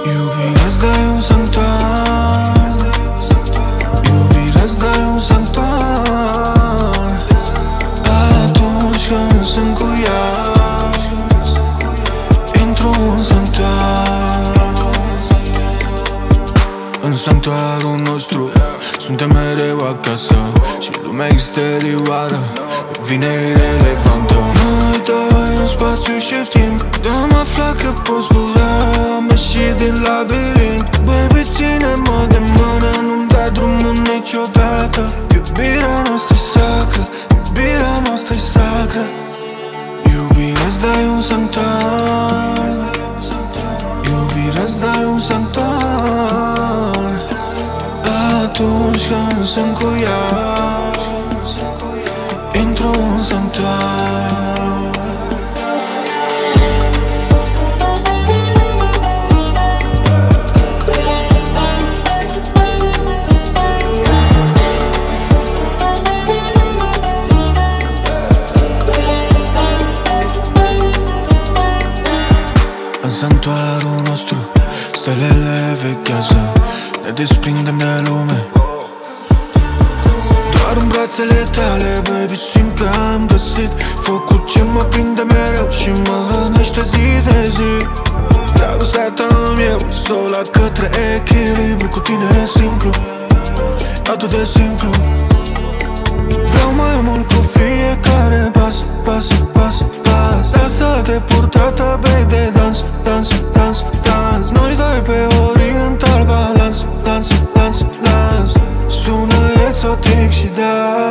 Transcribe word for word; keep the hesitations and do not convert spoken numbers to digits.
Iubire-ți dai un sanctuar, iubire-ți dai un sanctuar. Atunci când sunt cu ea, intru în sanctuar. În sanctuarul nostru suntem mereu acasă și lumea exterioară vine irelevantă. Noi doi în spațiu și timp, de-am aflat că poți zbura, am ieșit din labirint. Baby, ține-mă de mână, nu-mi dai drumul niciodată. Iubirea noastră-i sacră, iubirea noastră-i sacră. Iubire-ți dai un sanctuar, iubire-ți dai un sanctuar. Atunci când sunt cu ea, intru în sanctuar. În sanctuarul nostru stelele vechează, ne desprindem de lume. Doar în brațele tale, baby, simt că am găsit focul ce mă prinde mereu și mă hrănește zi de zi. Dragostea ta-mi eu, sola către echilibru. Cu tine e simplu, atât de simplu. Vreau mai mult cu fiecare pas, pas, pas, pas. Lasă-te purtată, baby, de dans, dans, dans, dans. Noi doi pe oriental balans, dans, dans, dans. Sună exotic și da,